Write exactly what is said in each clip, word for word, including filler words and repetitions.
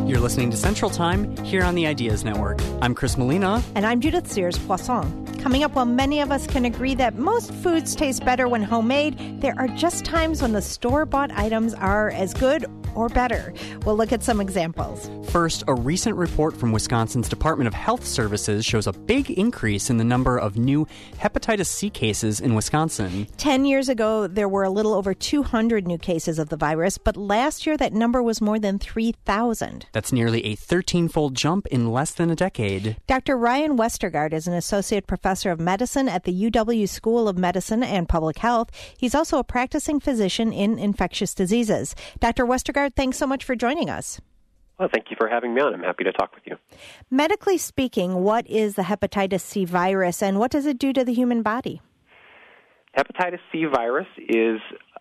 You're listening to Central Time here on the Ideas Network. I'm Chris Molina. And I'm Judith Sears-Poisson. Coming up, while many of us can agree that most foods taste better when homemade, there are just times when the store-bought items are as good or better. We'll look at some examples. First, a recent report from Wisconsin's Department of Health Services shows a big increase in the number of new hepatitis C cases in Wisconsin. Ten years ago, there were a little over two hundred new cases of the virus, but last year that number was more than three thousand. That's nearly a thirteen-fold jump in less than a decade. Doctor Ryan Westergaard is an associate professor of medicine at the U W School of Medicine and Public Health. He's also a practicing physician in infectious diseases. Doctor Westergaard, thanks so much for joining us. Well, thank you for having me on. I'm happy to talk with you. Medically speaking, what is the hepatitis C virus and what does it do to the human body? Hepatitis C virus is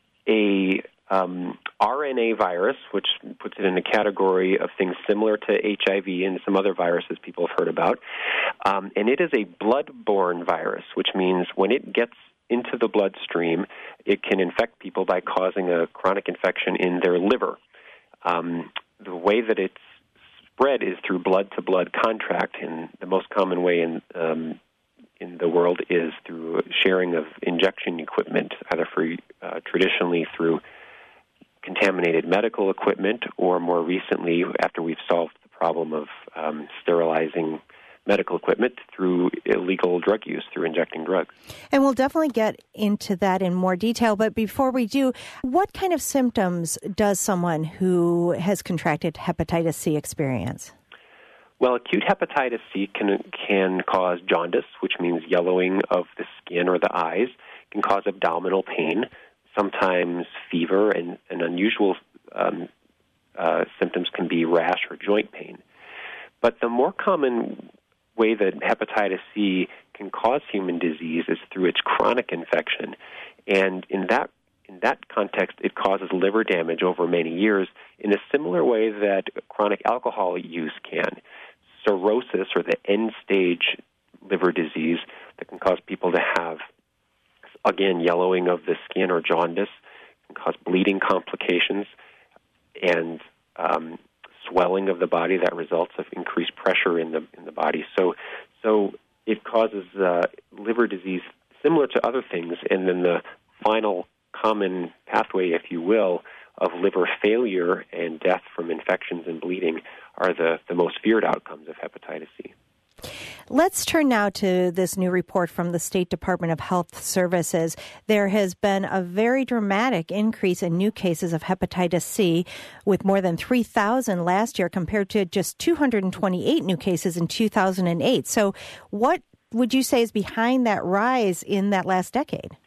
a um, R N A virus, which puts it in a category of things similar to H I V and some other viruses people have heard about. Um, and it is a blood-borne virus, which means when it gets into the bloodstream, it can infect people by causing a chronic infection in their liver. Um, the way that it's spread is through blood-to-blood contact, and the most common way in um, in the world is through sharing of injection equipment, either for uh, traditionally through contaminated medical equipment, or more recently, after we've solved the problem of um, sterilizing medical equipment, through illegal drug use, through injecting drugs. And we'll definitely get into that in more detail. But before we do, what kind of symptoms does someone who has contracted hepatitis C experience? Well, acute hepatitis C can can cause jaundice, which means yellowing of the skin or the eyes. It can cause abdominal pain, sometimes fever, and, and unusual um, uh, symptoms can be rash or joint pain. But the more common way that hepatitis C can cause human disease is through its chronic infection. And in that in that context, it causes liver damage over many years in a similar way that chronic alcohol use can. Cirrhosis, or the end-stage liver disease that can cause people to have, again, yellowing of the skin or jaundice, can cause bleeding complications and um, swelling of the body that results of increased pressure in the in the body. So, so it causes uh, liver disease similar to other things, and then the final common pathway, if you will, of liver failure and death from infections and bleeding are the, the most feared outcomes of hepatitis C. Let's turn now to this new report from the State Department of Health Services. There has been a very dramatic increase in new cases of hepatitis C, with more than three thousand last year compared to just two hundred twenty-eight new cases in two thousand eight. So what would you say is behind that rise in that last decade?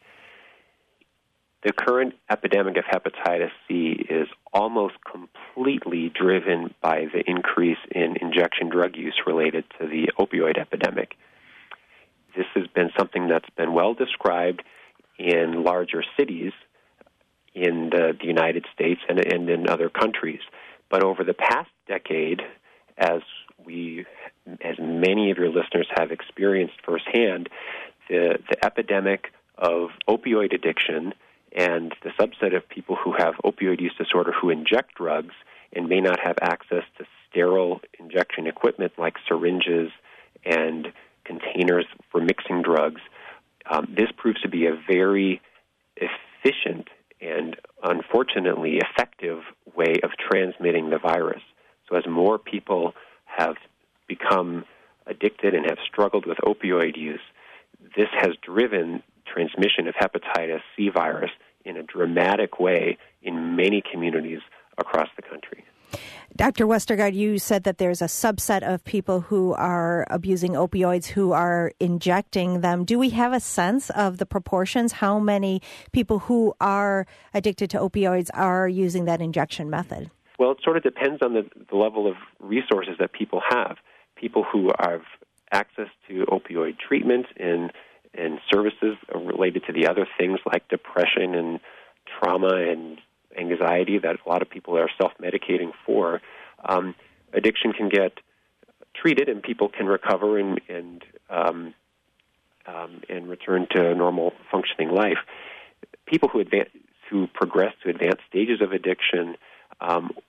The current epidemic of hepatitis C is almost completely driven by the increase in injection drug use related to the opioid epidemic. This has been something that's been well described in larger cities in the, the United States and, and in other countries. But over the past decade, as we, as many of your listeners have experienced firsthand, the, the epidemic of opioid addiction and the subset of people who have opioid use disorder who inject drugs and may not have access to sterile injection equipment like syringes and containers for mixing drugs, um, this proves to be a very efficient and unfortunately effective way of transmitting the virus. So as more people have become addicted and have struggled with opioid use, this has driven transmission of hepatitis C virus in a dramatic way in many communities across the country. Doctor Westergaard, you said that there's a subset of people who are abusing opioids who are injecting them. Do we have a sense of the proportions? How many people who are addicted to opioids are using that injection method? Well, it sort of depends on the, the level of resources that people have. People who have access to opioid treatment and and services related to the other things like depression and trauma and anxiety that a lot of people are self-medicating for, um, addiction can get treated and people can recover and and, um, um, and return to normal functioning life. People who advance, who progress to advanced stages of addiction, um, for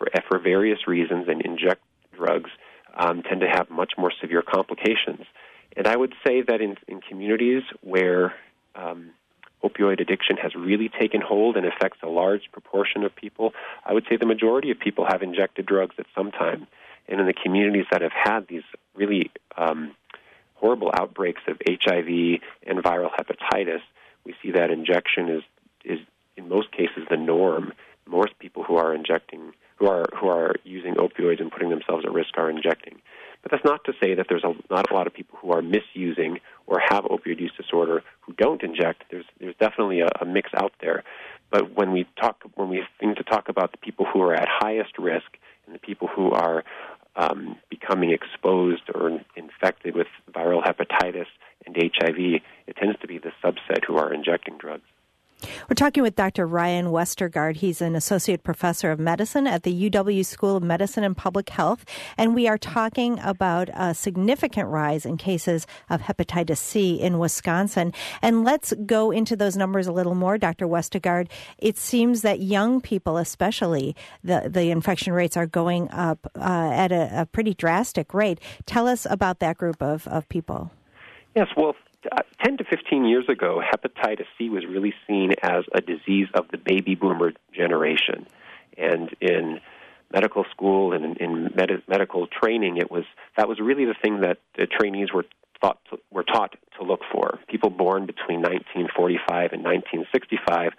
for various reasons and inject drugs um, tend to have much more severe complications. And I would say that in, in communities where um, opioid addiction has really taken hold and affects a large proportion of people, I would say the majority of people have injected drugs at some time. And in the communities that have had these really um, horrible outbreaks of H I V and viral hepatitis, we see that injection is, is in most cases the norm. Most people who are injecting, who are who are using opioids and putting themselves at risk are injecting. But that's not to say that there's a, not a lot of people who are misusing or have opioid use disorder who don't inject. There's there's definitely a, a mix out there. But when we talk, when we think to talk about the people who are at highest risk and the people who are um, becoming exposed or infected with viral hepatitis and H I V, it tends to be the subset who are injecting drugs. We're talking with Doctor Ryan Westergaard. He's an associate professor of medicine at the U W School of Medicine and Public Health, and we are talking about a significant rise in cases of hepatitis C in Wisconsin. And let's go into those numbers a little more, Doctor Westergaard. It seems that young people especially, the, the infection rates are going up uh, at a, a pretty drastic rate. Tell us about that group of, of people. Yes, well, Uh, ten to fifteen years ago, hepatitis C was really seen as a disease of the baby boomer generation. And in medical school and in, in med- medical training, it was that was really the thing that the trainees were thought to, were taught to look for. People born between nineteen forty-five and nineteen sixty-five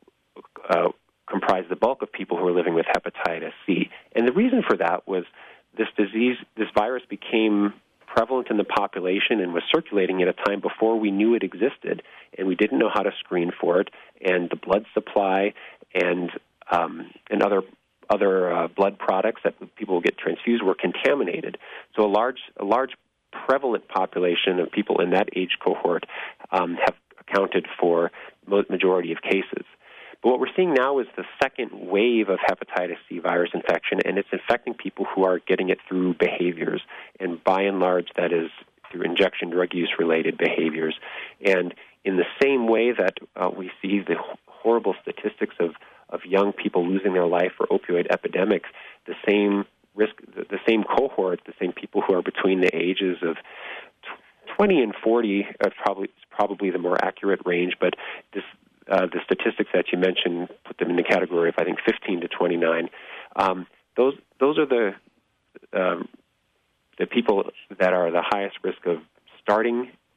uh, comprised the bulk of people who were living with hepatitis C. And the reason for that was this disease, this virus became prevalent in the population and was circulating at a time before we knew it existed, and we didn't know how to screen for it, and the blood supply and um, and other other uh, blood products that people get transfused were contaminated. So a large a large prevalent population of people in that age cohort um, have accounted for the majority of cases. But what we're seeing now is the second wave of hepatitis C virus infection, and it's infecting people who are getting it through behaviors. And by and large, that is through injection drug use-related behaviors. And in the same way that uh, we see the horrible statistics of, of young people losing their life for opioid epidemics, the same risk, the, the same cohort, the same people who are between the ages of twenty and forty are probably, probably the more accurate range, but this Uh, the statistics that you mentioned put them in the category of, I think, fifteen to twenty-nine. Um, those those are the um, the people that are the highest risk of starting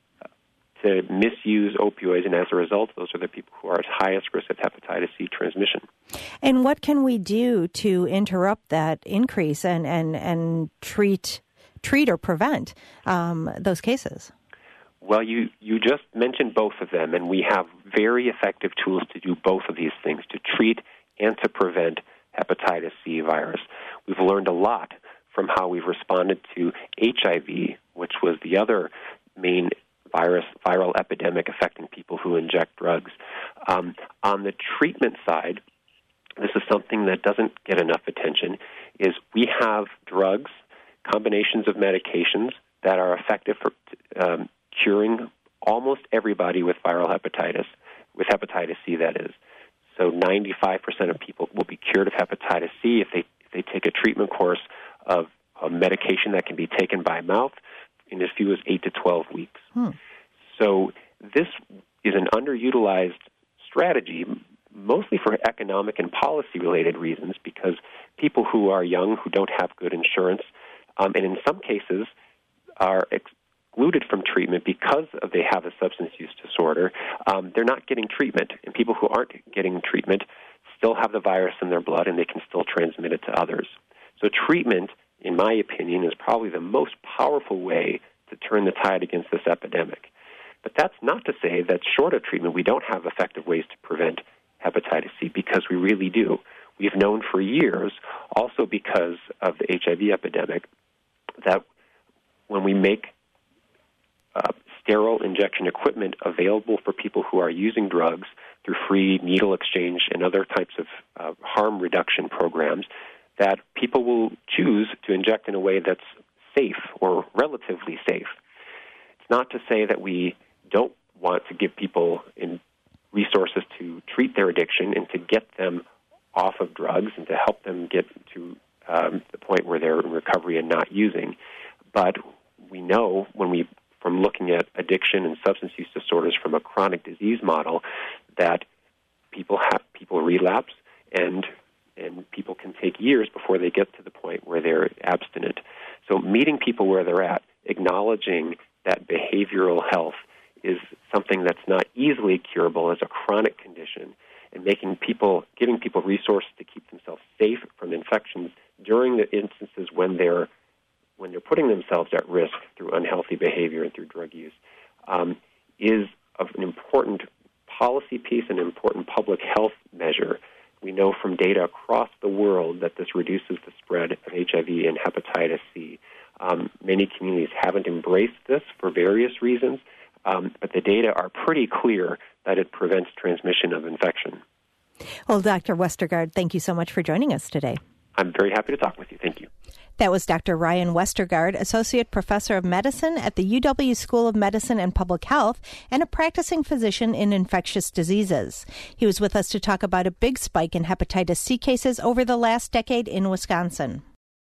to misuse opioids, and as a result, those are the people who are at highest risk of hepatitis C transmission. And what can we do to interrupt that increase and and, and treat treat or prevent um, those cases? Well, you, you just mentioned both of them, and we have very effective tools to do both of these things, to treat and to prevent hepatitis C virus. We've learned a lot from how we've responded to H I V, which was the other main virus viral epidemic affecting people who inject drugs. Um, on the treatment side, this is something that doesn't get enough attention, is we have drugs, combinations of medications that are effective for um, curing almost everybody with viral hepatitis, with hepatitis C, that is. So ninety-five percent of people will be cured of hepatitis C if they if they take a treatment course of a medication that can be taken by mouth in as few as eight to twelve weeks. Hmm. So this is an underutilized strategy, mostly for economic and policy-related reasons, because people who are young, who don't have good insurance, um, and in some cases are ex- excluded from treatment because of they have a substance use disorder, um, they're not getting treatment. And people who aren't getting treatment still have the virus in their blood, and they can still transmit it to others. So treatment, in my opinion, is probably the most powerful way to turn the tide against this epidemic. But that's not to say that short of treatment, we don't have effective ways to prevent hepatitis C, because we really do. We've known for years, also because of the H I V epidemic, that when we make Uh, sterile injection equipment available for people who are using drugs through free needle exchange and other types of uh, harm reduction programs, that people will choose to inject in a way that's safe or relatively safe. It's not to say that we don't want to give people in resources to treat their addiction and to get them off of drugs and to help them get to um, the point where they're in recovery and not using. But we know when we, from looking at addiction and substance use disorders from a chronic disease model, that people have people relapse and and people can take years before they get to the point where they're abstinent. So meeting people where they're at, acknowledging that behavioral health is something that's not easily curable as a chronic condition, and making people, giving people resources to keep themselves safe from infections during the instances when they're when they're putting themselves at risk through unhealthy behavior and through drug use, um, is of an important policy piece, an important public health measure. We know from data across the world that this reduces the spread of H I V and hepatitis C. Um, many communities haven't embraced this for various reasons, um, but the data are pretty clear that it prevents transmission of infection. Well, Doctor Westergaard, thank you so much for joining us today. I'm very happy to talk with you. Thank you. That was Doctor Ryan Westergaard, Associate Professor of Medicine at the U W School of Medicine and Public Health and a practicing physician in infectious diseases. He was with us to talk about a big spike in hepatitis C cases over the last decade in Wisconsin.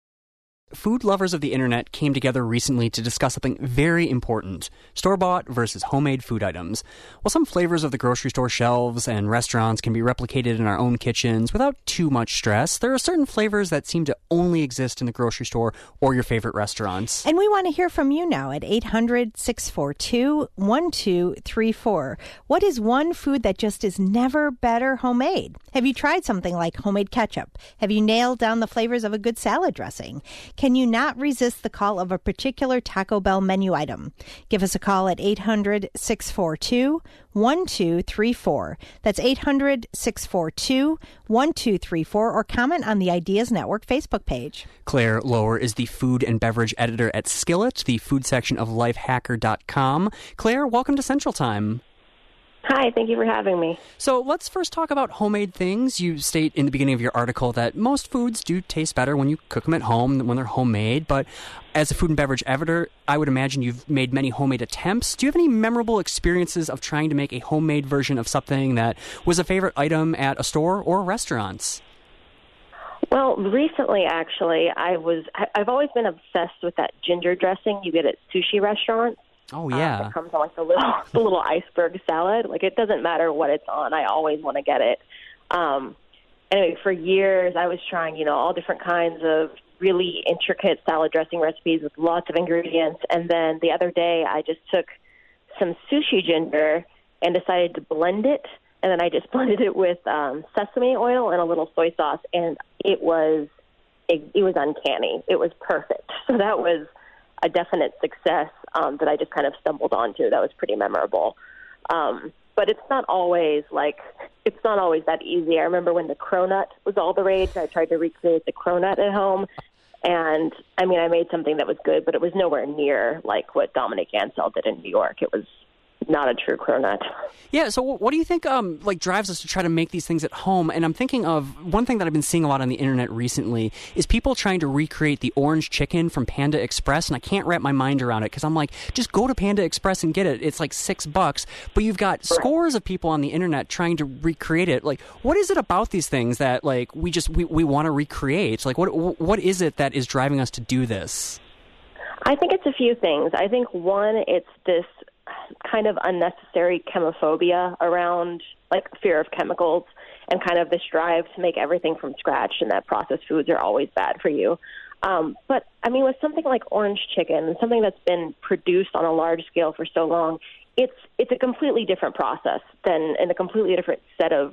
Food lovers of the internet came together recently to discuss something very important: store-bought versus homemade food items. While some flavors of the grocery store shelves and restaurants can be replicated in our own kitchens without too much stress, there are certain flavors that seem to only exist in the grocery store or your favorite restaurants. And we want to hear from you now at eight hundred, six four two, one two three four. What is one food that just is never better homemade? Have you tried something like homemade ketchup? Have you nailed down the flavors of a good salad dressing? Can you not resist the call of a particular Taco Bell menu item? Give us a call at eight hundred, six four two, one two three four. That's eight hundred, six four two, one two three four, or comment on the Ideas Network Facebook page. Claire Lower is the food and beverage editor at Skillet, the food section of lifehacker dot com. Claire, welcome to Central Time. Hi, thank you for having me. So let's first talk about homemade things. You state in the beginning of your article that most foods do taste better when you cook them at home than when they're homemade. But as a food and beverage editor, I would imagine you've made many homemade attempts. Do you have any memorable experiences of trying to make a homemade version of something that was a favorite item at a store or restaurants? Well, recently, actually, I was, I've always been obsessed with that ginger dressing you get at sushi restaurants. Oh, yeah. Um, it comes on like the little, the little iceberg salad. Like, it doesn't matter what it's on. I always want to get it. Um, anyway, for years, I was trying, you know, all different kinds of really intricate salad dressing recipes with lots of ingredients. And then the other day, I just took some sushi ginger and decided to blend it. And then I just blended it with um, sesame oil and a little soy sauce. And it was, it, it was uncanny. It was perfect. So that was a definite success um, that I just kind of stumbled onto. That was pretty memorable. Um, but it's not always like, it's not always that easy. I remember when the cronut was all the rage, I tried to recreate the cronut at home. And I mean, I made something that was good, but it was nowhere near like what Dominic Ansel did in New York. It was not a true cronut. Yeah, so what do you think um, like drives us to try to make these things at home? And I'm thinking of one thing that I've been seeing a lot on the internet recently is people trying to recreate the orange chicken from Panda Express, and I can't wrap my mind around it because I'm like, just go to Panda Express and get it. It's like six bucks, but you've got scores of people on the internet trying to recreate it. Like, what is it about these things that like we just we, we want to recreate? Like, what what is it that is driving us to do this? I think it's a few things. I think one, it's this kind of unnecessary chemophobia around like fear of chemicals and kind of this drive to make everything from scratch, and that processed foods are always bad for you. Um, but I mean, with something like orange chicken, something that's been produced on a large scale for so long, it's it's a completely different process than and a completely different set of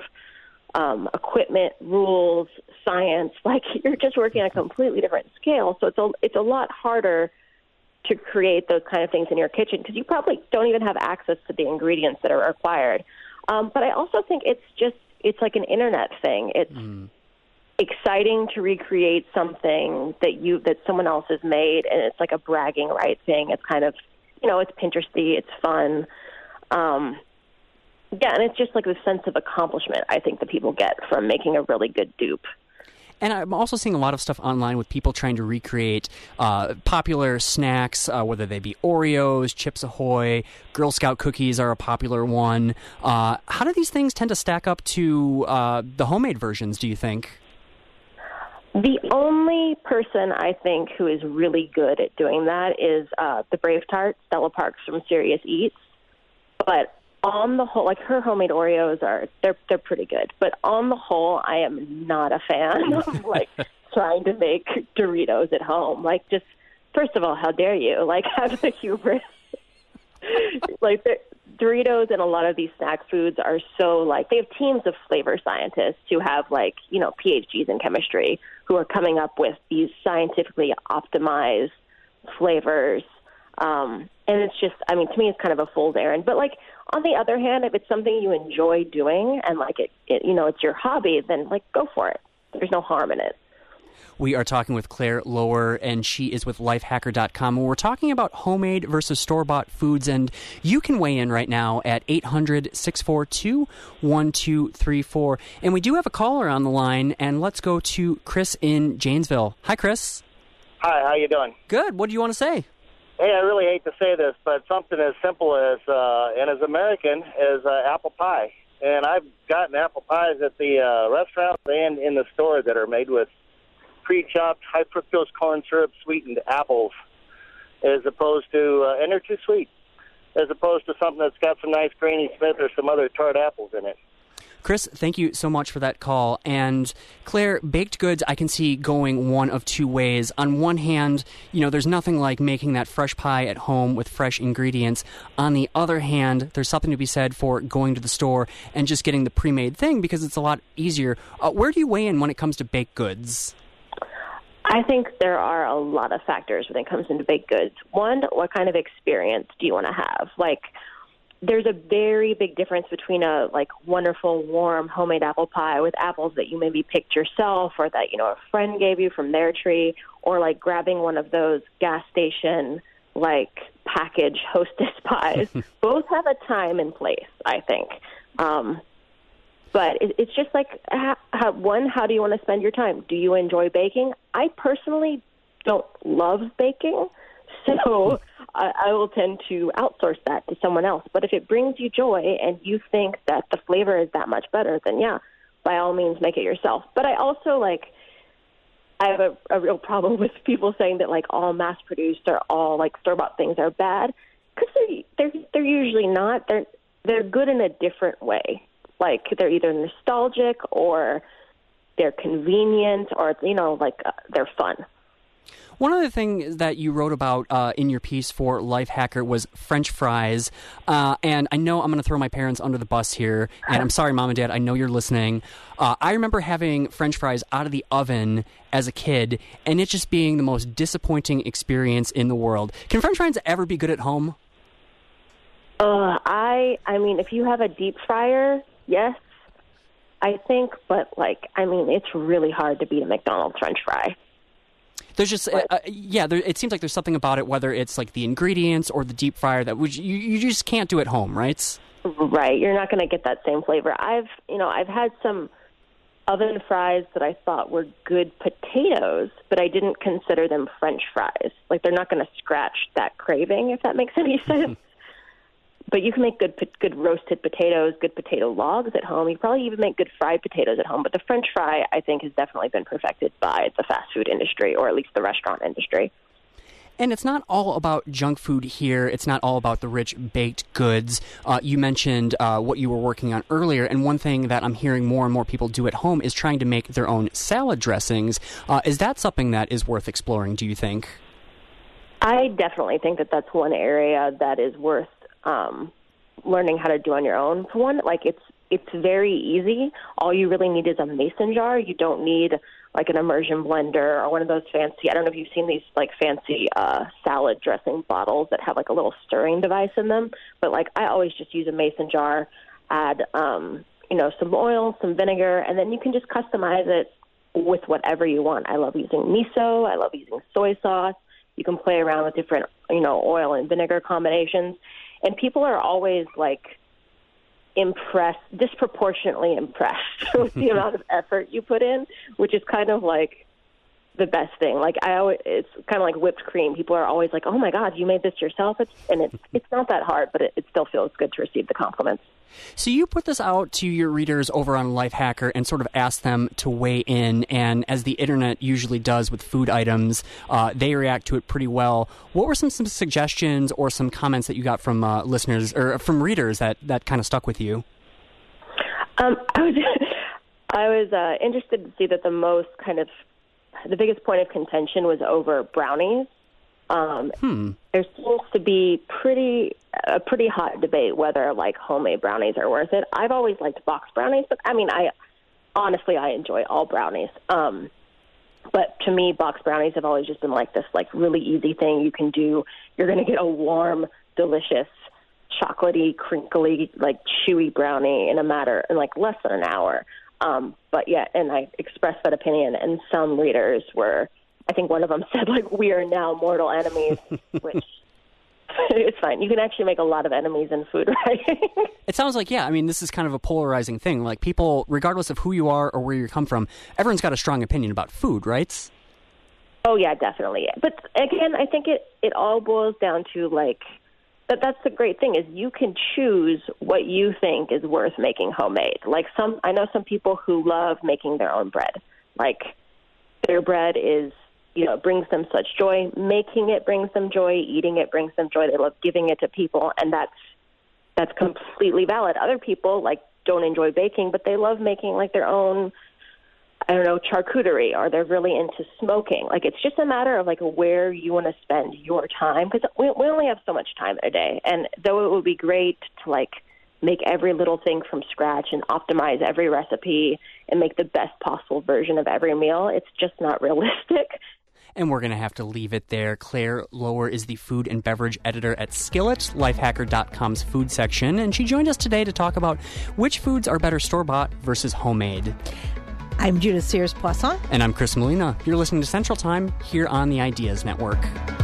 um, equipment, rules, science. Like, you're just working on a completely different scale, so it's a it's a lot harder to create those kind of things in your kitchen because you probably don't even have access to the ingredients that are required. Um, but I also think it's just, it's like an internet thing. It's mm. exciting to recreate something that you, that someone else has made, and it's like a bragging right thing. It's kind of, you know, it's Pinteresty, it's fun. Um, yeah, and it's just like the sense of accomplishment I think that people get from making a really good dupe. And I'm also seeing a lot of stuff online with people trying to recreate uh, popular snacks, uh, whether they be Oreos, Chips Ahoy, Girl Scout cookies are a popular one. Uh, how do these things tend to stack up to uh, the homemade versions, do you think? The only person I think who is really good at doing that is uh, the Brave Tart, Stella Parks from Serious Eats. But on the whole, like her homemade Oreos are, they're they're pretty good. But on the whole, I am not a fan of like trying to make Doritos at home. Like, just first of all, how dare you? Like, have the hubris. Like, the Doritos and a lot of these snack foods are so like they have teams of flavor scientists who have like you know P H Ds in chemistry who are coming up with these scientifically optimized flavors. Um, and it's just, I mean, to me, it's kind of a fool's errand. But, like, on the other hand, if it's something you enjoy doing and, like, it, it, you know, it's your hobby, then, like, go for it. There's no harm in it. We are talking with Claire Lower, and she is with lifehacker dot com. And we're talking about homemade versus store-bought foods, and you can weigh in right now at eight hundred, six four two, one two three four. And we do have a caller on the line, and let's go to Chris in Janesville. Hi, Chris. Hi, how you doing? Good. What do you want to say? Hey, I really hate to say this, but something as simple as, uh, and as American, as uh, apple pie. And I've gotten apple pies at the uh, restaurant and in the store that are made with pre-chopped high fructose corn syrup sweetened apples, as opposed to, uh, and they're too sweet, as opposed to something that's got some nice Granny Smith or some other tart apples in it. Chris, thank you so much for that call. And Claire, baked goods I can see going one of two ways. On one hand, you know, there's nothing like making that fresh pie at home with fresh ingredients. On the other hand, there's something to be said for going to the store and just getting the pre-made thing because it's a lot easier. Uh, where do you weigh in when it comes to baked goods? I think there are a lot of factors when it comes into baked goods. One, what kind of experience do you want to have? Like, there's a very big difference between a like wonderful, warm, homemade apple pie with apples that you maybe picked yourself or that, you know, a friend gave you from their tree, or like grabbing one of those gas station like package Hostess pies. Both have a time and place, I think. Um, but it, it's just like, how, how, one, how do you want to spend your time? Do you enjoy baking? I personally don't love baking, so I, I will tend to outsource that to someone else. But if it brings you joy and you think that the flavor is that much better, then yeah, by all means, make it yourself. But I also, like, I have a, a real problem with people saying that, like, all mass-produced or all, like, store-bought things are bad, because they're, they're, they're usually not. They're, they're good in a different way. Like, they're either nostalgic or they're convenient or, you know, like, uh, they're fun. One other thing that you wrote about uh, in your piece for Lifehacker was French fries. Uh, and I know I'm going to throw my parents under the bus here. And I'm sorry, Mom and Dad, I know you're listening. Uh, I remember having French fries out of the oven as a kid, and it just being the most disappointing experience in the world. Can French fries ever be good at home? Uh, I, I mean, if you have a deep fryer, yes, I think. But, like, I mean, it's really hard to beat a McDonald's French fry. There's just, uh, uh, yeah, there, it seems like there's something about it, whether it's like the ingredients or the deep fryer, that which you, you just can't do at home, right? Right. You're not going to get that same flavor. I've, you know, I've had some oven fries that I thought were good potatoes, but I didn't consider them French fries. Like, they're not going to scratch that craving, if that makes any sense. But you can make good good roasted potatoes, good potato logs at home. You can probably even make good fried potatoes at home. But the French fry, I think, has definitely been perfected by the fast food industry, or at least the restaurant industry. And it's not all about junk food here. It's not all about the rich baked goods. Uh, you mentioned uh, what you were working on earlier, and one thing that I'm hearing more and more people do at home is trying to make their own salad dressings. Uh, is that something that is worth exploring, do you think? I definitely think that that's one area that is worth Um, learning how to do on your own. For one, like, it's it's very easy. All you really need is a mason jar. You don't need like an immersion blender or one of those fancy, I don't know if you've seen these like fancy uh, salad dressing bottles that have like a little stirring device in them. But like, I always just use a mason jar, add um, you know, some oil, some vinegar, and then you can just customize it with whatever you want. I love using miso. I love using soy sauce. You can play around with different, you know, oil and vinegar combinations. And people are always, like, impressed, disproportionately impressed with the amount of effort you put in, which is kind of like the best thing. Like I always, it's kind of like whipped cream. People are always like, "Oh my God, you made this yourself!" It's, and it's it's not that hard, but it, it still feels good to receive the compliments. So you put this out to your readers over on Lifehacker and sort of asked them to weigh in, and as the internet usually does with food items, uh, they react to it pretty well. What were some, some suggestions or some comments that you got from uh, listeners or from readers that, that kind of stuck with you? Um, I was I was uh, interested to see that the most kind of the biggest point of contention was over brownies. Um, hmm. There seems to be pretty a pretty hot debate whether like homemade brownies are worth it. I've always liked box brownies, but I mean, I honestly I enjoy all brownies. Um, but to me, box brownies have always just been like this like really easy thing you can do. You're going to get a warm, delicious, chocolatey, crinkly, like chewy brownie in a matter in like less than an hour. Um, but yeah, and I expressed that opinion, and some readers were. I think one of them said, like, we are now mortal enemies, which it's fine. You can actually make a lot of enemies in food writing. It sounds like, yeah, I mean, this is kind of a polarizing thing. Like, people, regardless of who you are or where you come from, everyone's got a strong opinion about food, right? Oh, yeah, definitely. But, again, I think it, it all boils down to, like, that that's the great thing is you can choose what you think is worth making homemade. Like, some, I know some people who love making their own bread. Like, their bread is... You know, it brings them such joy. Making it brings them joy. Eating it brings them joy. They love giving it to people, and that's that's completely valid. Other people like don't enjoy baking, but they love making like their own, I don't know, charcuterie, or they're really into smoking. Like it's just a matter of like where you want to spend your time, because we we only have so much time in a day. And though it would be great to like make every little thing from scratch and optimize every recipe and make the best possible version of every meal, it's just not realistic. And we're going to have to leave it there. Claire Lower is the food and beverage editor at Skillet, lifehacker dot com's food section, and she joined us today to talk about which foods are better store-bought versus homemade. I'm Judith Sears-Poisson. And I'm Chris Molina. You're listening to Central Time here on the Ideas Network.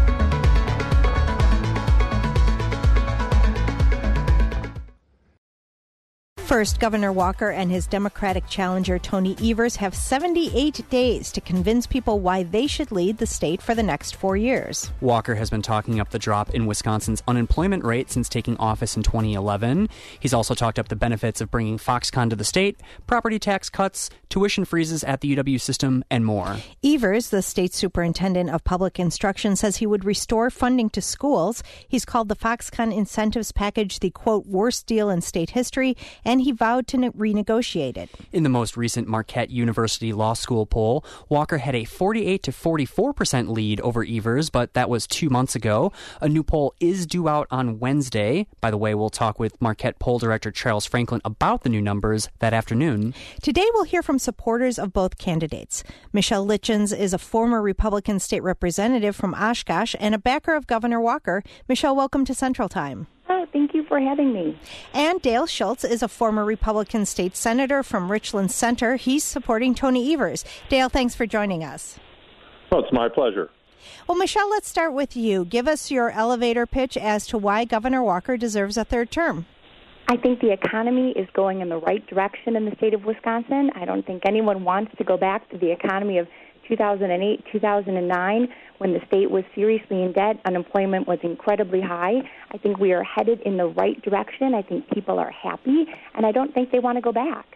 First, Governor Walker and his Democratic challenger Tony Evers have seventy-eight days to convince people why they should lead the state for the next four years. Walker has been talking up the drop in Wisconsin's unemployment rate since taking office in twenty eleven. He's also talked up the benefits of bringing Foxconn to the state, property tax cuts, tuition freezes at the U W system, and more. Evers, the state superintendent of public instruction, says he would restore funding to schools. He's called the Foxconn incentives package the, quote, worst deal in state history, and he vowed to ne- renegotiate it. In the most recent Marquette University Law School poll, Walker had a forty-eight to forty-four percent lead over Evers, but that was two months ago. A new poll is due out on Wednesday. By the way, we'll talk with Marquette poll director Charles Franklin about the new numbers that afternoon. Today, we'll hear from supporters of both candidates. Michelle Litchens is a former Republican state representative from Oshkosh and a backer of Governor Walker. Michelle, welcome to Central Time. Oh, thank you for having me. And Dale Schultz is a former Republican state senator from Richland Center. He's supporting Tony Evers. Dale, thanks for joining us. Well, it's my pleasure. Well, Michelle, let's start with you. Give us your elevator pitch as to why Governor Walker deserves a third term. I think the economy is going in the right direction in the state of Wisconsin. I don't think anyone wants to go back to the economy of two thousand eight, two thousand nine, when the state was seriously in debt, unemployment was incredibly high. I think we are headed in the right direction. I think people are happy, and I don't think they want to go back.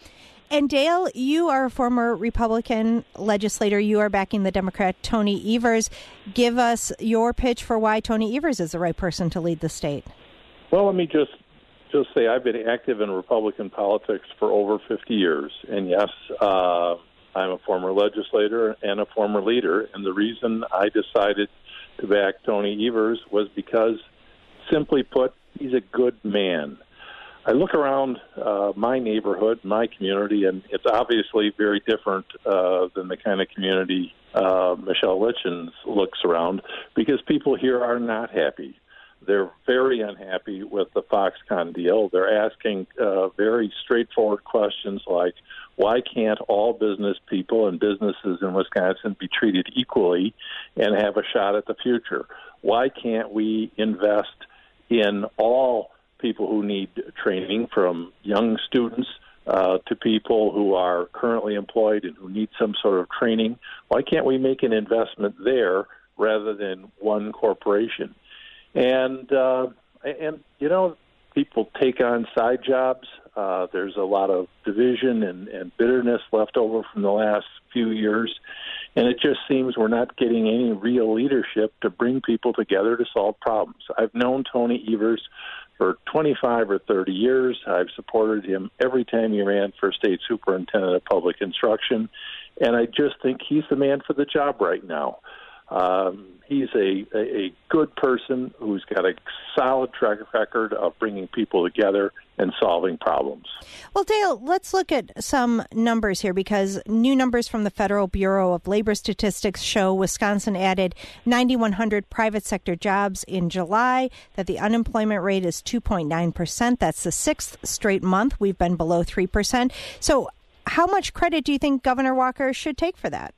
And Dale, you are a former Republican legislator. You are backing the Democrat Tony Evers. Give us your pitch for why Tony Evers is the right person to lead the state. Well, let me just just say I've been active in Republican politics for over fifty years, and yes, uh, I'm a former legislator and a former leader, and the reason I decided to back Tony Evers was because, simply put, he's a good man. I look around uh, my neighborhood, my community, and it's obviously very different uh, than the kind of community uh, Michelle Litchens looks around, because people here are not happy. They're very unhappy with the Foxconn deal. They're asking uh, very straightforward questions like, why can't all business people and businesses in Wisconsin be treated equally and have a shot at the future? Why can't we invest in all people who need training, from young students uh, to people who are currently employed and who need some sort of training. Why can't we make an investment there rather than one corporation? And, uh, and you know, people take on side jobs. Uh, there's a lot of division and, and bitterness left over from the last few years. And it just seems we're not getting any real leadership to bring people together to solve problems. I've known Tony Evers for twenty-five or thirty years. I've supported him every time he ran for state superintendent of public instruction. And I just think he's the man for the job right now. Um, he's a, a, a good person who's got a solid track record of bringing people together and solving problems. Well, Dale, let's look at some numbers here, because new numbers from the Federal Bureau of Labor Statistics show Wisconsin added nine thousand one hundred private sector jobs in July, that the unemployment rate is two point nine percent. That's the sixth straight month we've been below three percent. So how much credit do you think Governor Walker should take for that?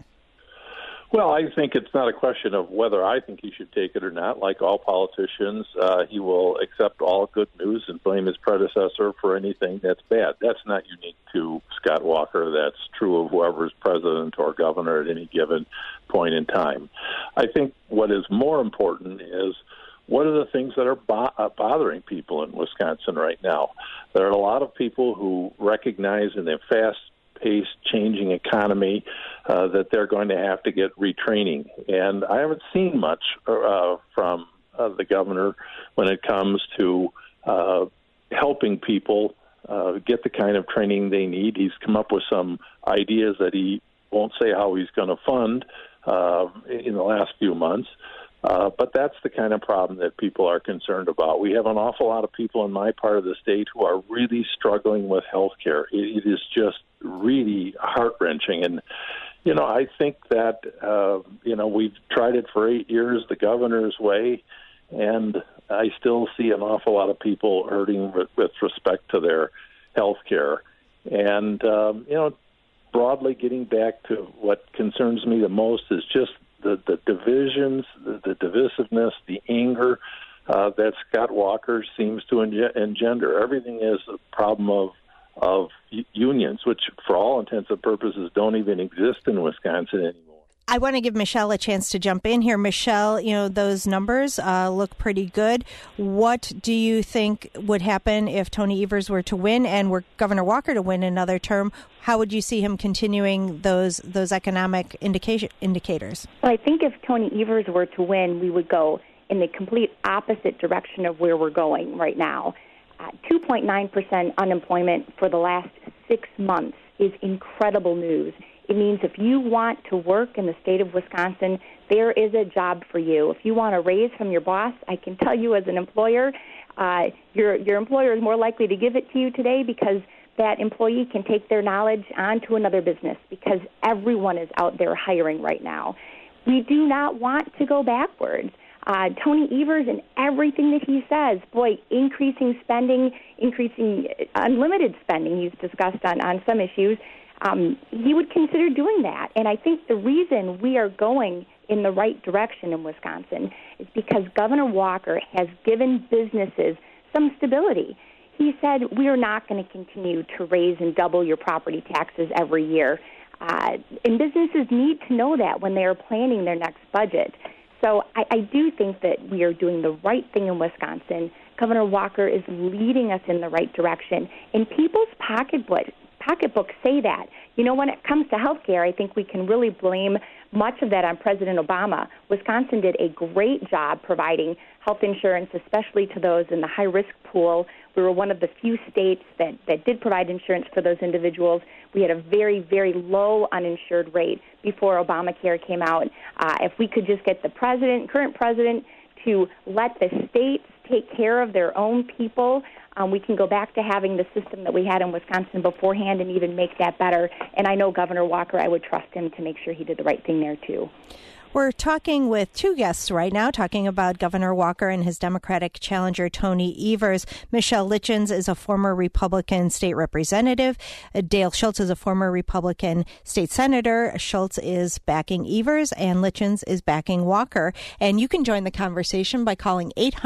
Well, I think it's not a question of whether I think he should take it or not. Like all politicians, uh, he will accept all good news and blame his predecessor for anything that's bad. That's not unique to Scott Walker. That's true of whoever's president or governor at any given point in time. I think what is more important is, what are the things that are bo- uh, bothering people in Wisconsin right now? There are a lot of people who recognize in a fast-paced, changing economy uh, that they're going to have to get retraining. And I haven't seen much uh, from uh, the governor when it comes to uh, helping people uh, get the kind of training they need. He's come up with some ideas that he won't say how he's going to fund uh, in the last few months. Uh, but that's the kind of problem that people are concerned about. We have an awful lot of people in my part of the state who are really struggling with health care. It, it is just really heart-wrenching. And, you know, I think that, uh, you know, we've tried it for eight years the governor's way, and I still see an awful lot of people hurting with, with respect to their health care. And, um, you know, broadly getting back to what concerns me the most is just the, the divisions, the, the divisiveness, the anger uh, that Scott Walker seems to engender. Everything is a problem of of unions, which for all intents and purposes don't even exist in Wisconsin anymore. I want to give Michelle a chance to jump in here. Michelle, you know, those numbers uh, look pretty good. What do you think would happen if Tony Evers were to win and were Governor Walker to win another term? How would you see him continuing those those economic indication, indicators? Well, I think if Tony Evers were to win, we would go in the complete opposite direction of where we're going right now. Uh, two point nine percent unemployment for the last six months is incredible news. It means if you want to work in the state of Wisconsin, there is a job for you. If you want a raise from your boss, I can tell you as an employer, uh, your your employer is more likely to give it to you today, because that employee can take their knowledge on to another business, because everyone is out there hiring right now. We do not want to go backwards. Uh, Tony Evers and everything that he says, boy, increasing spending, increasing unlimited spending he's discussed on, on some issues, um, he would consider doing that. And I think the reason we are going in the right direction in Wisconsin is because Governor Walker has given businesses some stability. He said, we are not going to continue to raise and double your property taxes every year. Uh, and businesses need to know that when they are planning their next budget. So I, I do think that we are doing the right thing in Wisconsin. Governor Walker is leading us in the right direction. And people's pocketbook, pocketbooks say that. You know, when it comes to health care, I think we can really blame much of that on President Obama. Wisconsin did a great job providing health insurance, especially to those in the high-risk pool. We were one of the few states that, that did provide insurance for those individuals. We had a very, very low uninsured rate before Obamacare came out. Uh, if we could just get the president, current president, to let the states take care of their own people, um, we can go back to having the system that we had in Wisconsin beforehand and even make that better. And I know Governor Walker, I would trust him to make sure he did the right thing there, too. We're talking with two guests right now, talking about Governor Walker and his Democratic challenger, Tony Evers. Michelle Litchens is a former Republican state representative. Dale Schultz is a former Republican state senator. Schultz is backing Evers, and Litchens is backing Walker. And you can join the conversation by calling eight hundred,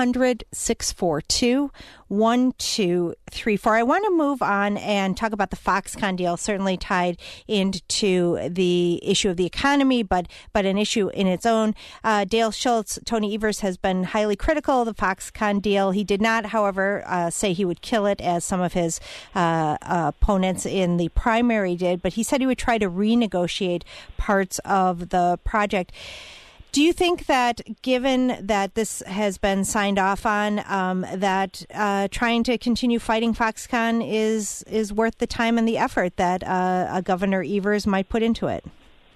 six four two, one two three four. I want to move on and talk about the Foxconn deal, certainly tied into the issue of the economy, but but an issue in its own. Uh, Dale Schultz, Tony Evers, has been highly critical of the Foxconn deal. He did not, however, uh, say he would kill it, as some of his uh, uh, opponents in the primary did, but he said he would try to renegotiate parts of the project. Do you think that, given that this has been signed off on, um, that uh, trying to continue fighting Foxconn is is worth the time and the effort that uh, a Governor Evers might put into it?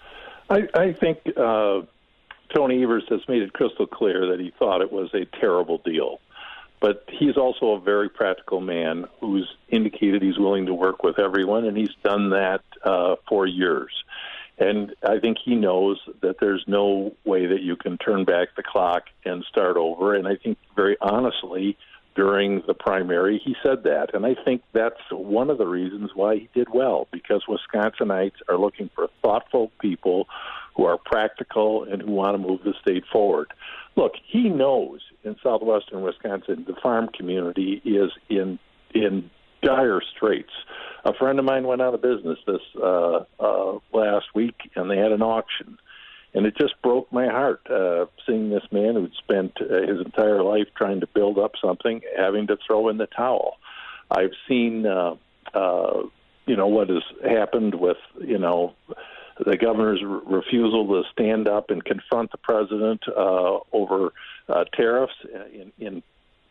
I, I think uh, Tony Evers has made it crystal clear that he thought it was a terrible deal. But he's also a very practical man who's indicated he's willing to work with everyone, and he's done that uh, for years. And I think he knows that there's no way that you can turn back the clock and start over. And I think very honestly, during the primary, he said that. And I think that's one of the reasons why he did well, because Wisconsinites are looking for thoughtful people who are practical and who want to move the state forward. Look, he knows in southwestern Wisconsin, the farm community is in in dire straits. A friend of mine went out of business this uh, uh, last week, and they had an auction. And it just broke my heart uh, seeing this man who'd spent uh, his entire life trying to build up something, having to throw in the towel. I've seen, uh, uh, you know, what has happened with, you know, the governor's re- refusal to stand up and confront the president uh, over uh, tariffs in in,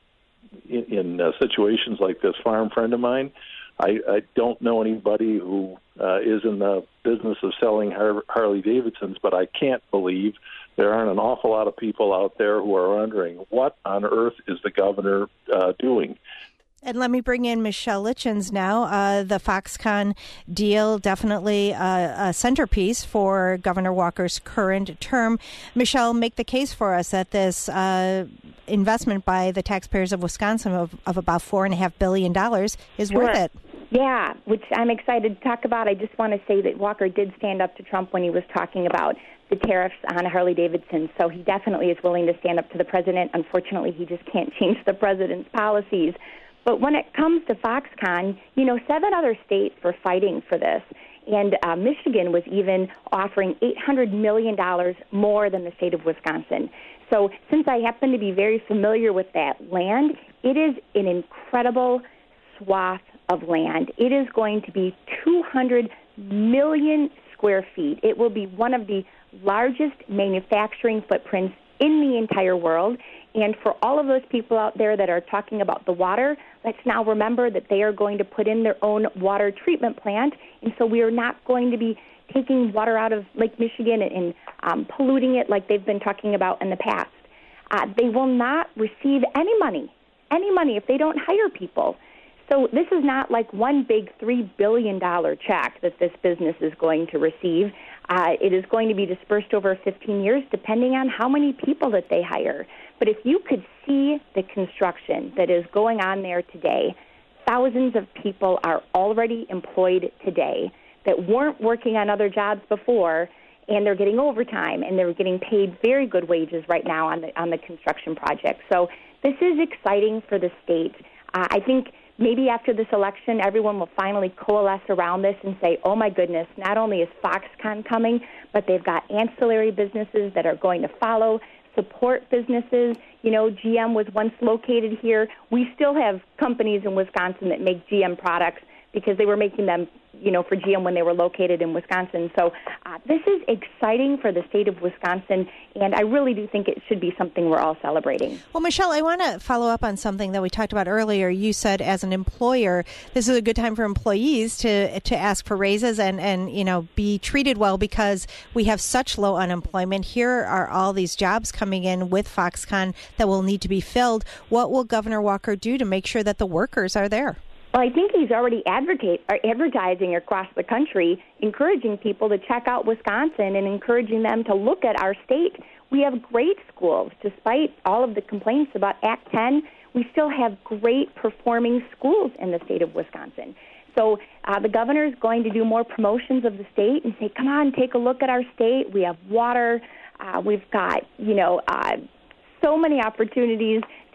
in, in uh, situations like this farm friend of mine. I, I don't know anybody who uh, is in the business of selling Har- Harley Davidsons, but I can't believe there aren't an awful lot of people out there who are wondering, what on earth is the governor uh, doing? And let me bring in Michelle Litchens now. Uh, the Foxconn deal, definitely a, a centerpiece for Governor Walker's current term. Michelle, make the case for us that this uh, investment by the taxpayers of Wisconsin of, of about four point five billion dollars is Sure. worth it. Yeah, which I'm excited to talk about. I just want to say that Walker did stand up to Trump when he was talking about the tariffs on Harley-Davidson, so he definitely is willing to stand up to the president. Unfortunately, he just can't change the president's policies. But when it comes to Foxconn, you know, seven other states were fighting for this, and uh, Michigan was even offering eight hundred million dollars more than the state of Wisconsin. So since I happen to be very familiar with that land, it is an incredible swath of land. It is going to be two hundred million square feet. It will be one of the largest manufacturing footprints in the entire world. And for all of those people out there that are talking about the water, let's now remember that they are going to put in their own water treatment plant. And so we are not going to be taking water out of Lake Michigan and um, polluting it like they've been talking about in the past. Uh, they will not receive any money, any money if they don't hire people. So this is not like one big three billion dollars check that this business is going to receive. Uh, it is going to be dispersed over fifteen years, depending on how many people that they hire. But if you could see the construction that is going on there today, thousands of people are already employed today that weren't working on other jobs before, and they're getting overtime, and they're getting paid very good wages right now on the on the construction project. So this is exciting for the state. Uh, I think maybe after this election, everyone will finally coalesce around this and say, oh, my goodness, not only is Foxconn coming, but they've got ancillary businesses that are going to follow, support businesses. You know, G M was once located here. We still have companies in Wisconsin that make G M products because they were making them, you know, for G M when they were located in Wisconsin. So uh, this is exciting for the state of Wisconsin, and I really do think it should be something we're all celebrating. Well, Michelle, I want to follow up on something that we talked about earlier. You said as an employer, this is a good time for employees to to ask for raises and, and you know, be treated well because we have such low unemployment. Here are all these jobs coming in with Foxconn that will need to be filled. What will Governor Walker do to make sure that the workers are there? Well, I think he's already advocate, or advertising across the country, encouraging people to check out Wisconsin and encouraging them to look at our state. We have great schools. Despite all of the complaints about Act ten, we still have great performing schools in the state of Wisconsin. So uh, the governor is going to do more promotions of the state and say, come on, take a look at our state. We have water. Uh, we've got, you know, uh, so many opportunities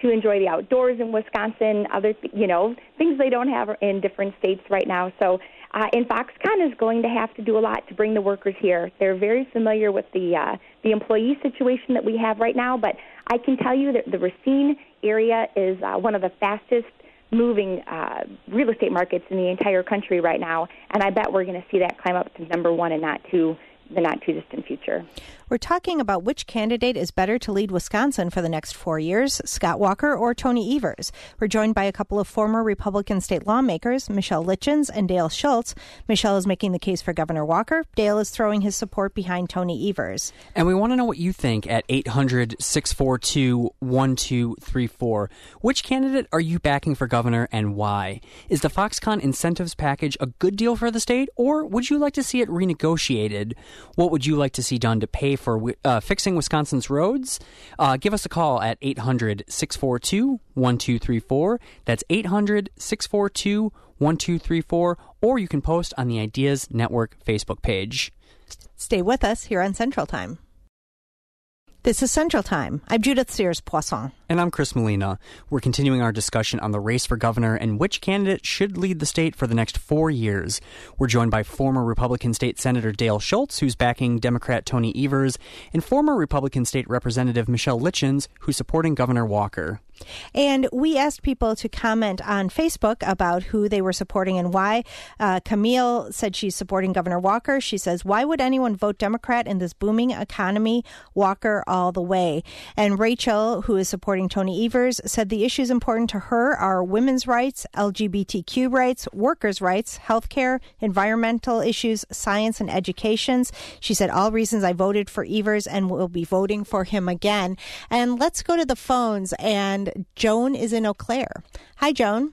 to enjoy the outdoors in Wisconsin, other, you know, things they don't have in different states right now. So, uh, and Foxconn is going to have to do a lot to bring the workers here. They're very familiar with the uh, the employee situation that we have right now, but I can tell you that the Racine area is uh, one of the fastest moving uh, real estate markets in the entire country right now, and I bet we're going to see that climb up to number one and not two the not-too-distant future. We're talking about which candidate is better to lead Wisconsin for the next four years, Scott Walker or Tony Evers. We're joined by a couple of former Republican state lawmakers, Michelle Litchens and Dale Schultz. Michelle is making the case for Governor Walker. Dale is throwing his support behind Tony Evers. And we want to know what you think at eight hundred, six four two, one two three four. Which candidate are you backing for governor and why? Is the Foxconn incentives package a good deal for the state, or would you like to see it renegotiated? What would you like to see done to pay for uh, fixing Wisconsin's roads? Uh, give us a call at eight hundred, six four two, one two three four. That's eight hundred, six four two, one two three four. Or you can post on the Ideas Network Facebook page. Stay with us here on Central Time. This is Central Time. I'm Judith Sears-Poisson. And I'm Chris Molina. We're continuing our discussion on the race for governor and which candidate should lead the state for the next four years. We're joined by former Republican State Senator Dale Schultz, who's backing Democrat Tony Evers, and former Republican State Representative Michelle Litchens, who's supporting Governor Walker. And we asked people to comment on Facebook about who they were supporting and why. Uh, Camille said she's supporting Governor Walker. She says, why would anyone vote Democrat in this booming economy? Walker all the way. And Rachel, who is supporting Tony Evers, said the issues important to her are women's rights, L G B T Q rights, workers' rights, healthcare, environmental issues, science, and education. She said, all reasons I voted for Evers and will be voting for him again. And let's go to the phones. And Joan is in Eau Claire. Hi, Joan.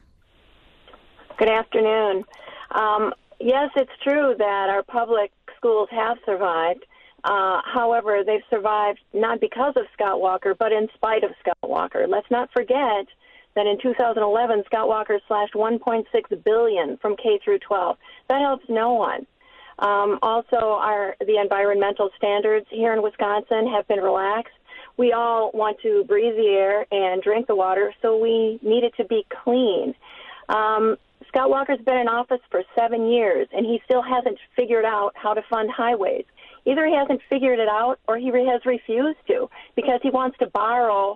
Good afternoon. Um, yes, it's true that our public schools have survived. Uh, however, they've survived not because of Scott Walker, but in spite of Scott Walker. Let's not forget that in two thousand eleven, Scott Walker slashed one point six billion dollars from K through twelve. That helps no one. Um, also, our the environmental standards here in Wisconsin have been relaxed. We all want to breathe the air and drink the water, so we need it to be clean. Um, Scott Walker's been in office for seven years, and he still hasn't figured out how to fund highways. Either he hasn't figured it out or he has refused to because he wants to borrow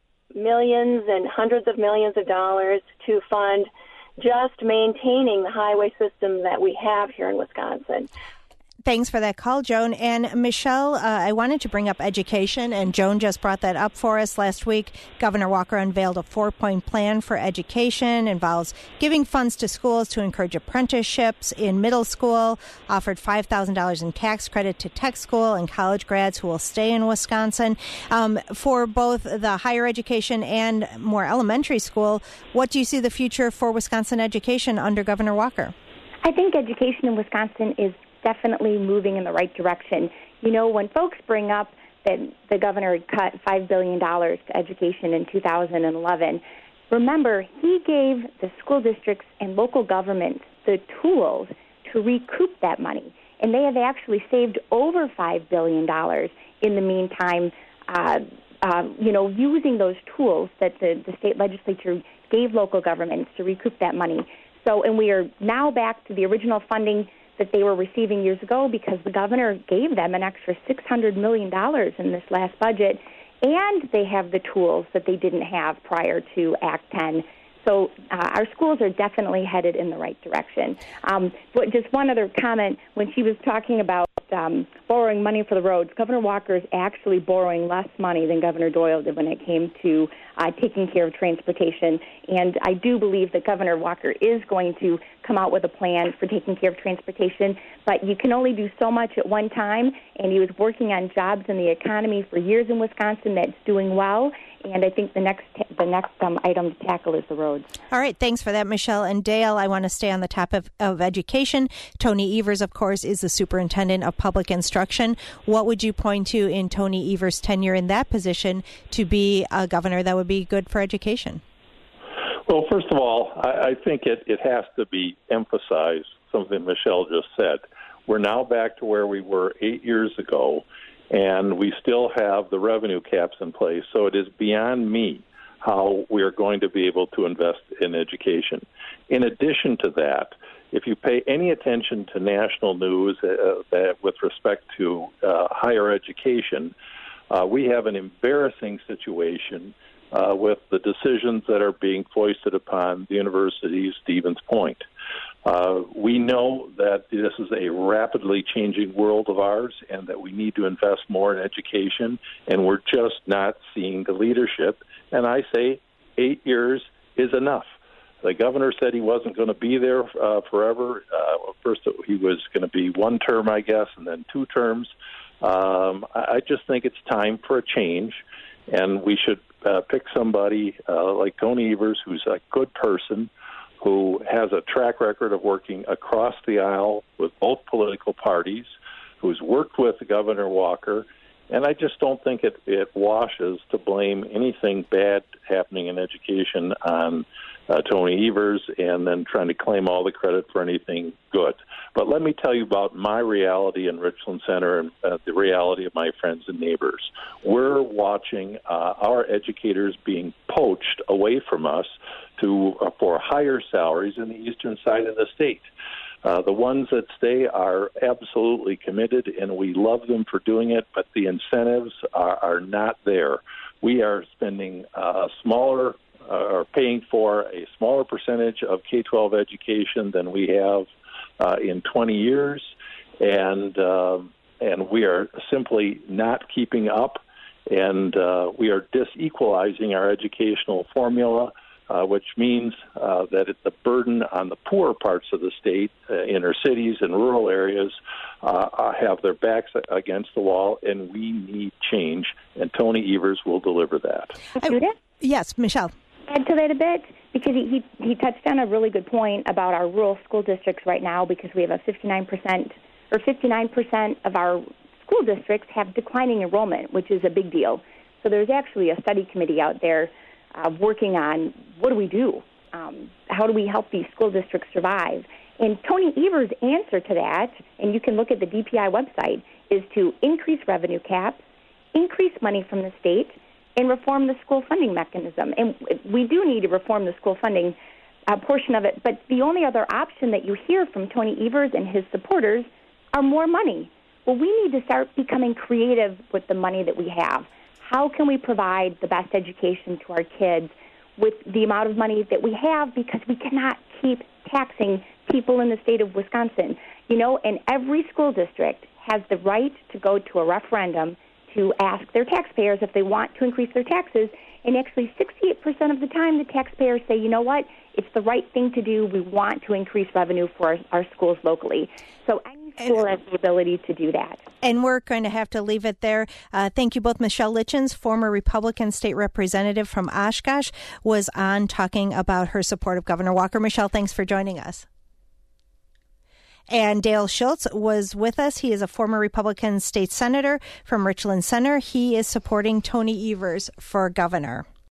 millions and hundreds of millions of dollars to fund just maintaining the highway system that we have here in Wisconsin. Thanks for that call, Joan. And Michelle, uh, I wanted to bring up education, and Joan just brought that up for us last week. Governor Walker unveiled a four-point plan for education, involves giving funds to schools to encourage apprenticeships in middle school, offered five thousand dollars in tax credit to tech school and college grads who will stay in Wisconsin. Um, for both the higher education and more elementary school, what do you see the future for Wisconsin education under Governor Walker? I think education in Wisconsin is definitely moving in the right direction. You know, when folks bring up that the governor had cut five billion dollars to education in two thousand eleven, remember, he gave the school districts and local governments the tools to recoup that money. And they have actually saved over five billion dollars in the meantime, uh, uh, you know, using those tools that the, the state legislature gave local governments to recoup that money. So, and we are now back to the original funding that they were receiving years ago because the governor gave them an extra six hundred million dollars in this last budget, and they have the tools that they didn't have prior to Act ten. So uh, our schools are definitely headed in the right direction. Um, but just one other comment, when she was talking about um, borrowing money for the roads, Governor Walker is actually borrowing less money than Governor Doyle did when it came to uh, taking care of transportation. And I do believe that Governor Walker is going to come out with a plan for taking care of transportation, but you can only do so much at one time, and he was working on jobs in the economy for years in Wisconsin that's doing well. And I think the next the next um, item to tackle is the roads. All right. Thanks for that, Michelle. And Dale, I want to stay on the topic of, of education. Tony Evers, of course, is the superintendent of public instruction. What would you point to in Tony Evers' tenure in that position to be a governor that would be good for education? Well, first of all, I, I think it, it has to be emphasized, something Michelle just said. We're now back to where we were eight years ago, and we still have the revenue caps in place. So it is beyond me how we are going to be able to invest in education. In addition to that, if you pay any attention to national news uh, that with respect to uh, higher education, uh, we have an embarrassing situation uh, with the decisions that are being foisted upon the University of Stevens Point. Uh, we know that this is a rapidly changing world of ours and that we need to invest more in education, and we're just not seeing the leadership. And I say eight years is enough. The governor said he wasn't going to be there uh, forever. Uh, first, he was going to be one term, I guess, and then two terms. Um, I just think it's time for a change, and we should uh, pick somebody uh, like Tony Evers, who's a good person, who has a track record of working across the aisle with both political parties, who's worked with Governor Walker. And I just don't think it, it washes to blame anything bad happening in education on uh, Tony Evers and then trying to claim all the credit for anything good. But let me tell you about my reality in Richland Center and uh, the reality of my friends and neighbors. We're watching uh, our educators being poached away from us to uh, for higher salaries in the eastern side of the state. Uh, the ones that stay are absolutely committed, and we love them for doing it, but the incentives are, are not there. We are spending uh, smaller uh, or paying for a smaller percentage of K twelve education than we have uh, in twenty years, and uh, and we are simply not keeping up, and uh, we are disequalizing our educational formula. Uh, which means uh, that it, the burden on the poorer parts of the state, uh, inner cities and rural areas, uh, have their backs against the wall, and we need change, and Tony Evers will deliver that. I, yes, Michelle. Add to that a bit, because he, he, he touched on a really good point about our rural school districts right now, because we have a fifty-nine percent, or fifty-nine percent of our school districts have declining enrollment, which is a big deal. So there's actually a study committee out there Uh, working on what do we do? Um, how do we help these school districts survive? And Tony Evers' answer to that, and you can look at the D P I website, is to increase revenue caps, increase money from the state, and reform the school funding mechanism. And we do need to reform the school funding uh, portion of it, but the only other option that you hear from Tony Evers and his supporters are more money. Well, we need to start becoming creative with the money that we have. How can we provide the best education to our kids with the amount of money that we have, because we cannot keep taxing people in the state of Wisconsin. You know, and every school district has the right to go to a referendum to ask their taxpayers if they want to increase their taxes, and actually sixty-eight percent of the time the taxpayers say, you know what, it's the right thing to do. We want to increase revenue for our, our schools locally. So any school has the ability to do that. And we're going to have to leave it there. Uh, thank you both. Michelle Litchens, former Republican state representative from Oshkosh, was on talking about her support of Governor Walker. Michelle, thanks for joining us. And Dale Schultz was with us. He is a former Republican state senator from Richland Center. He is supporting Tony Evers for governor.